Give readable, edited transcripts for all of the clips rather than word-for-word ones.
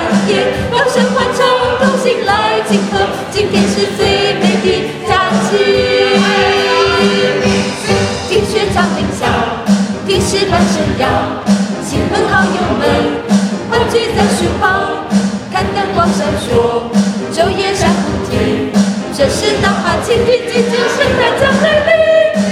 夜，高声欢唱，同心来庆贺，今天是最美的假期。听学长铃响，听诗班声扬，亲朋好友们欢聚在树旁，看灯光闪烁，昼夜闪不停。这是呐喊庆祝季节，圣诞将来临。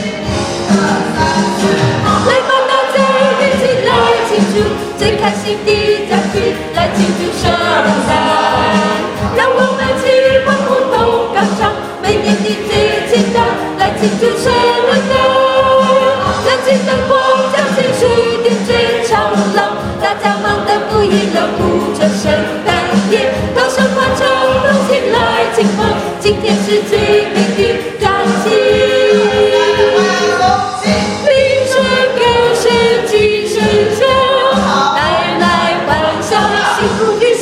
来吧，大家一起来庆祝最开心的假期，来庆祝圣诞。让我们齐欢呼同歌唱，每年的最期待，来庆祝圣诞。燃起灯光，将情绪点缀长廊，大家忙得不亦乐乎，这圣诞夜，高声欢唱，同心来庆贺，今天是最美的假期。铃声歌声齐声响，带来欢笑幸福的